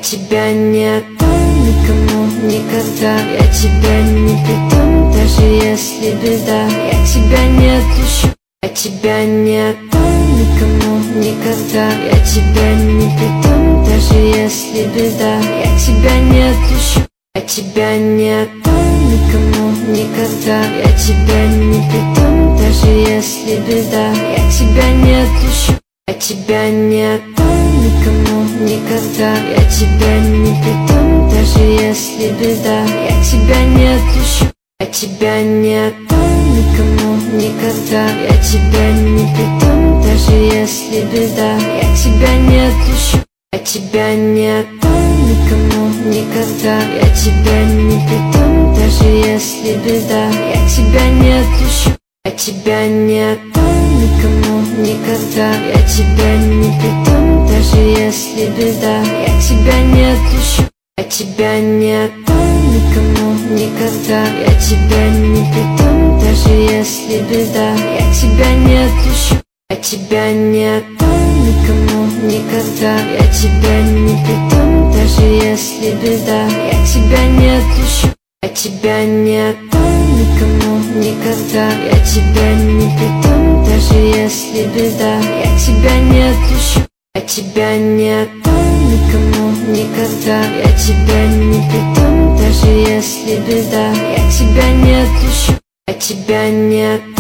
тебя не отдам никому никогда. Я тебя не предам, даже если беда. Я тебя не отпущу, я тебя не отдам никому никогда. Я тебя не предам, даже если беда. Я тебя не отпущу, я тебя не отдам никому никогда. Я тебя не предам, даже если беда. Я тебя не отпущу, я тебя не отдам никому никогда. Я тебя не предам, даже если беда. Я тебя не отпущу, я тебя не отдам никому никогда. Я тебя не предам, даже если беда. Я тебя не отпущу, я тебя не отдам никому никогда. Я тебя не предам, даже если беда. Я тебя не отпущу, я тебя не отдам никому никогда. Я тебя не предам, даже если беда. Я тебя не отпущу, я тебя не отдам никому никогда. Я тебя не предам, даже если беда. Я тебя не отпущу, я тебя не отдам никому никогда. Я тебя не предам, даже если беда. Я тебя не отпущу, я тебя не отдам никому никогда. Я тебя не предам, даже если беда. Я тебя не отпущу, я тебя не отдам никому никогда. Я тебя не предам, даже если беда. Я тебя не отпущу, я тебя не отдам.